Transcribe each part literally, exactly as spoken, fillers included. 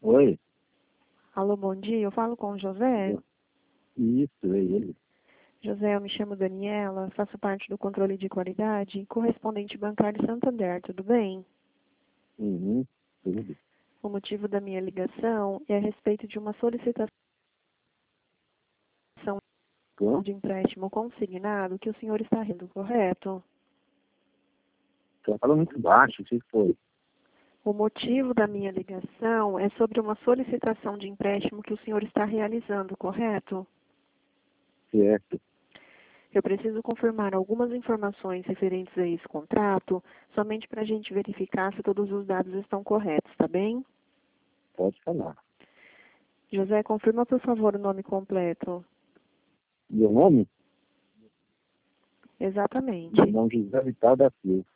Oi, Alô, bom dia. Eu falo com o José. isso, é ele. José, eu me chamo Daniela, faço parte do controle de qualidade, correspondente bancário Santander, tudo bem? Uhum, tudo. O motivo da minha ligação é a respeito de uma solicitação Bom, de empréstimo consignado que o senhor está rindo, correto? você falou muito baixo, o que foi? O motivo da minha ligação é sobre uma solicitação de empréstimo que o senhor está realizando, correto? Certo. Eu preciso confirmar algumas informações referentes a esse contrato, somente para a gente verificar se todos os dados estão corretos, tá bem? Pode falar. José, confirma por favor o nome completo. Meu nome? Exatamente. Meu nome é José Vital da Silva.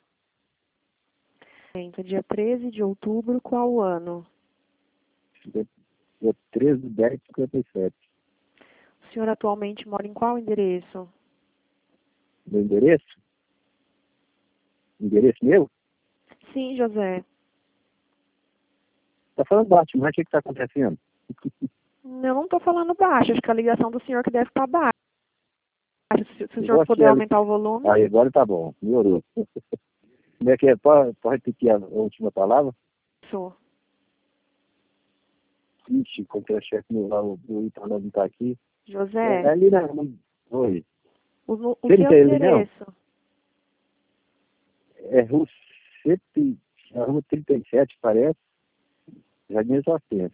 Dia treze de outubro, qual ano? É treze de dez de cinquenta e sete. O senhor atualmente mora em qual endereço? Meu endereço? Endereço meu? Sim, José. Tá falando baixo, mas o que está acontecendo? Eu não estou falando baixo, acho que a ligação do senhor que deve estar baixa. Se, se o Eu senhor vou puder aqui, aumentar o volume. aí agora tá bom, melhorou. Como é que é? Pode, pode repetir a última palavra? Sou. Ixi, qualquer chefe meu lá, o o Italo não está aqui. É, José, é ali na... Oi. o, nu- o Você não seu tem ele, não? endereço. É rua, cento, a rua trinta e sete, parece. Jardim das Hortênsias.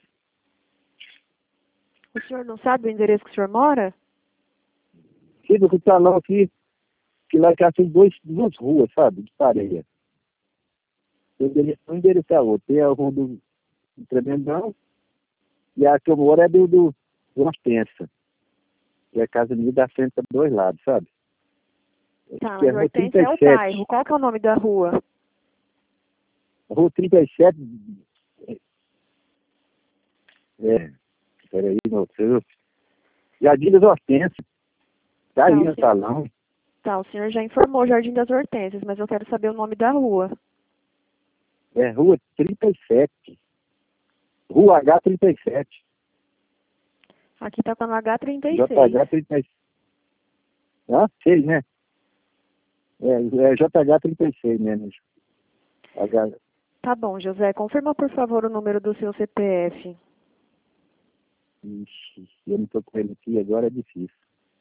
O senhor não sabe o endereço que o senhor mora? Sim, do salão aqui, que lá cá tem dois, duas ruas, sabe? De pareia. O endereço, um endereço é outro. Tem a rua do, do Tremendão e a que eu moro é do, do, do Hortência. Que é a casa minha da frente para dois lados, sabe? Tá, Que é a mas rua Hortência é o trinta e sete. bairro. Qual que é o nome da rua? A rua trinta e sete. É, peraí, não sei. Jardim das Hortênsias. Tá aí Tá, o no senhor, salão. tá, o senhor já informou Jardim das Hortênsias, mas eu quero saber o nome da rua. É rua trinta e sete. Rua H trinta e sete. Aqui tá com a H trinta e J seis. H trinta e sete. Ah, seis, né? É, é J H trinta e seis mesmo. H... Tá bom, José. Confirma, por favor, o número do seu C P F. Ixi, eu não estou com ele aqui, agora é difícil.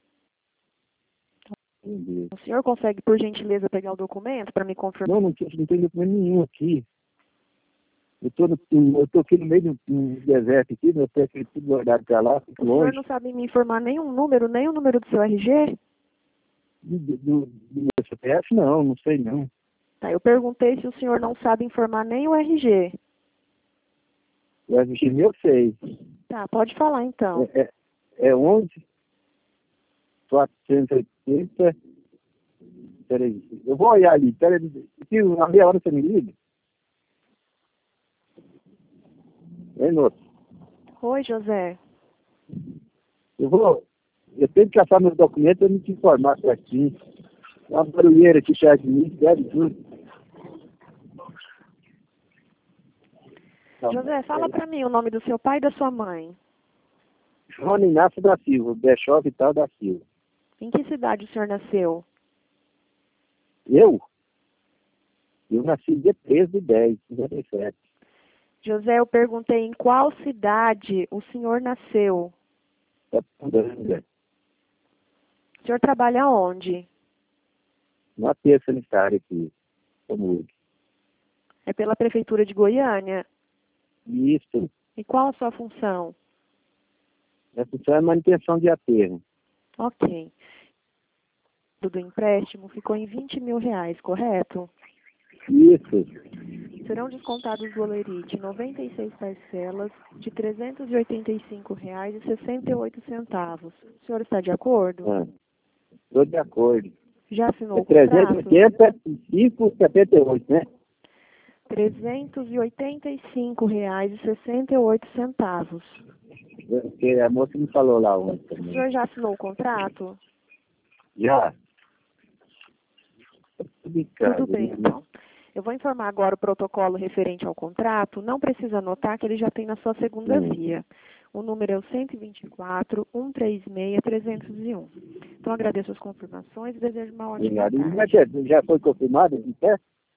Meu Deus. O senhor consegue, por gentileza, pegar o documento para me confirmar? Não, não, tem- não tem documento nenhum aqui. Eu estou eu tô aqui no meio do, do deserto aqui, meu pé aqui tudo guardado para lá, fico O senhor longe não sabe me informar nenhum número, nem o número do seu R G? do, do, do do meu C P F, não, não sei não. Tá, eu perguntei se o senhor não sabe informar nem o R G. O R G meu eu sei. Tá, pode falar então. É, é, é onze, quatrocentos e oitenta. Peraí, eu vou olhar ali, peraí, se uma meia hora você me liga. Hein, moço? Oi, José. Eu vou, eu tenho que caçar meus documentos para me te informar certinho. Uma barulheira aqui perto de mim, deve tudo. Tá, José, fala é, para mim o nome do seu pai e da sua mãe. João Inácio da Silva, Bechó Vital da Silva. Em que cidade o senhor nasceu? Eu? Eu nasci dia treze de dez de cinquenta e sete. José, eu perguntei em qual cidade o senhor nasceu. Tá andando, O senhor trabalha onde? uma terça sanitária aqui, como É pela Prefeitura de Goiânia? isso. E qual a sua função? Essa função é manutenção de aterro. Ok. O do empréstimo ficou em vinte mil reais, correto? Isso. Serão descontados do Olerite noventa e seis parcelas de trezentos e oitenta e cinco reais e sessenta e oito centavos. O senhor está de acordo? Ah, estou de acordo. Já assinou É o contrato? trezentos e oitenta e cinco e setenta e oito, né? trezentos e oitenta e cinco reais e sessenta e oito centavos. Porque a moça me falou lá ontem O também. senhor já assinou o contrato? Já. Tudo em casa, Tudo bem, né? então. Eu vou informar agora o protocolo referente ao contrato. Não precisa anotar que ele já tem na sua segunda Hum. via. O número é o cento e vinte e quatro, cento e trinta e seis, trezentos e um. Então, agradeço as confirmações e desejo uma ótima Obrigado. E como é tarde. que é? Já foi confirmado em pé?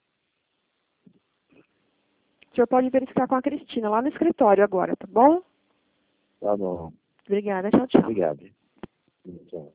O senhor pode verificar com a Cristina lá no escritório agora, tá bom? Tá bom. Obrigada, tchau, tchau. Obrigado. Tchau.